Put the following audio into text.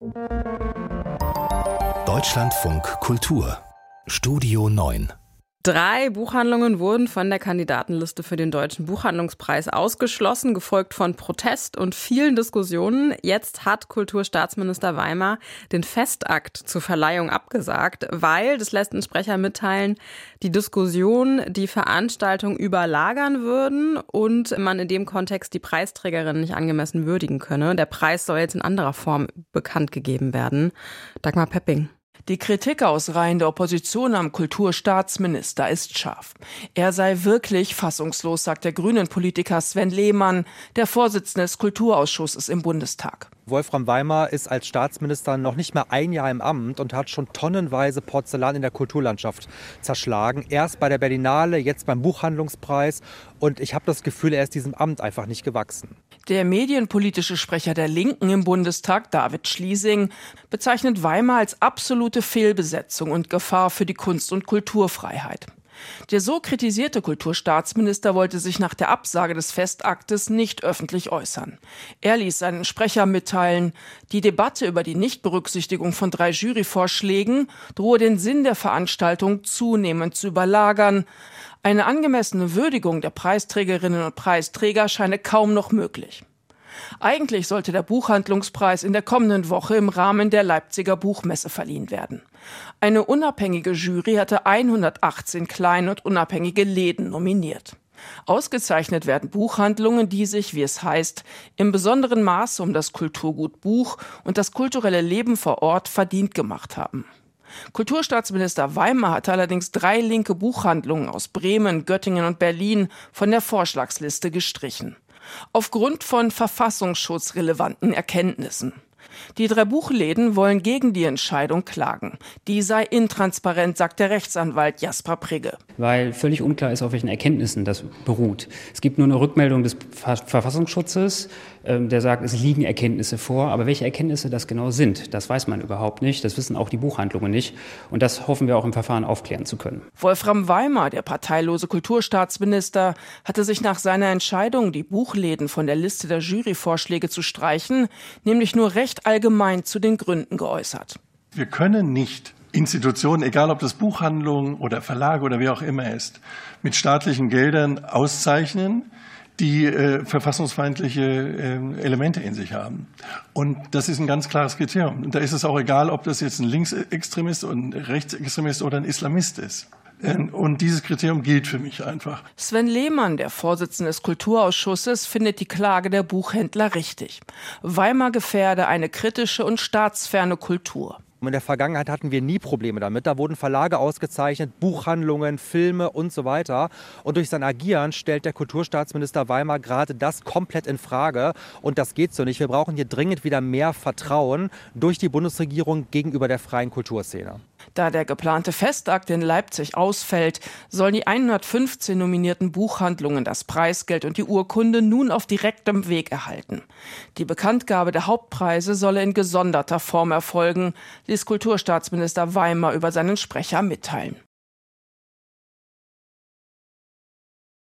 Deutschlandfunk Kultur Studio 9. 3 Buchhandlungen wurden von der Kandidatenliste für den Deutschen Buchhandlungspreis ausgeschlossen, gefolgt von Protest und vielen Diskussionen. Jetzt hat Kulturstaatsminister Weimer den Festakt zur Verleihung abgesagt, weil, das lässt ein Sprecher mitteilen, die Diskussion die Veranstaltung überlagern würden und man in dem Kontext die Preisträgerin nicht angemessen würdigen könne. Der Preis soll jetzt in anderer Form bekannt gegeben werden. Dagmar Pepping. Die Kritik aus Reihen der Opposition am Kulturstaatsminister ist scharf. Er sei wirklich fassungslos, sagt der Grünen-Politiker Sven Lehmann, der Vorsitzende des Kulturausschusses im Bundestag. Wolfram Weimer ist als Staatsminister noch nicht mal ein Jahr im Amt und hat schon tonnenweise Porzellan in der Kulturlandschaft zerschlagen. Erst bei der Berlinale, jetzt beim Buchhandlungspreis. Und ich habe das Gefühl, er ist diesem Amt einfach nicht gewachsen. Der medienpolitische Sprecher der Linken im Bundestag, David Schliesing, bezeichnet Weimer als absolute Fehlbesetzung und Gefahr für die Kunst- und Kulturfreiheit. Der so kritisierte Kulturstaatsminister wollte sich nach der Absage des Festaktes nicht öffentlich äußern. Er ließ seinen Sprecher mitteilen, die Debatte über die Nichtberücksichtigung von 3 Juryvorschlägen drohe den Sinn der Veranstaltung zunehmend zu überlagern. Eine angemessene Würdigung der Preisträgerinnen und Preisträger scheine kaum noch möglich. Eigentlich sollte der Buchhandlungspreis in der kommenden Woche im Rahmen der Leipziger Buchmesse verliehen werden. Eine unabhängige Jury hatte 118 kleine und unabhängige Läden nominiert. Ausgezeichnet werden Buchhandlungen, die sich, wie es heißt, im besonderen Maße um das Kulturgut Buch und das kulturelle Leben vor Ort verdient gemacht haben. Kulturstaatsminister Weimer hatte allerdings 3 linke Buchhandlungen aus Bremen, Göttingen und Berlin von der Vorschlagsliste gestrichen. Aufgrund von verfassungsschutzrelevanten Erkenntnissen. Die 3 Buchläden wollen gegen die Entscheidung klagen. Die sei intransparent, sagt der Rechtsanwalt Jasper Prigge. Weil völlig unklar ist, auf welchen Erkenntnissen das beruht. Es gibt nur eine Rückmeldung des Verfassungsschutzes, der sagt, es liegen Erkenntnisse vor. Aber welche Erkenntnisse das genau sind, das weiß man überhaupt nicht. Das wissen auch die Buchhandlungen nicht. Und das hoffen wir auch im Verfahren aufklären zu können. Wolfram Weimer, der parteilose Kulturstaatsminister, hatte sich nach seiner Entscheidung, die Buchläden von der Liste der Juryvorschläge zu streichen, nämlich nur recht allgemein zu den Gründen geäußert. Wir können nicht Institutionen, egal ob das Buchhandlungen oder Verlage oder wer auch immer ist, mit staatlichen Geldern auszeichnen, die verfassungsfeindliche Elemente in sich haben. Und das ist ein ganz klares Kriterium. Und da ist es auch egal, ob das jetzt ein Linksextremist und ein Rechtsextremist oder ein Islamist ist. Und dieses Kriterium gilt für mich einfach. Sven Lehmann, der Vorsitzende des Kulturausschusses, findet die Klage der Buchhändler richtig. Weimer gefährde eine kritische und staatsferne Kultur. In der Vergangenheit hatten wir nie Probleme damit. Da wurden Verlage ausgezeichnet, Buchhandlungen, Filme und so weiter. Und durch sein Agieren stellt der Kulturstaatsminister Weimer gerade das komplett in Frage. Und das geht so nicht. Wir brauchen hier dringend wieder mehr Vertrauen durch die Bundesregierung gegenüber der freien Kulturszene. Da der geplante Festakt in Leipzig ausfällt, sollen die 115 nominierten Buchhandlungen das Preisgeld und die Urkunde nun auf direktem Weg erhalten. Die Bekanntgabe der Hauptpreise solle in gesonderter Form erfolgen, ließ Kulturstaatsminister Weimer über seinen Sprecher mitteilen.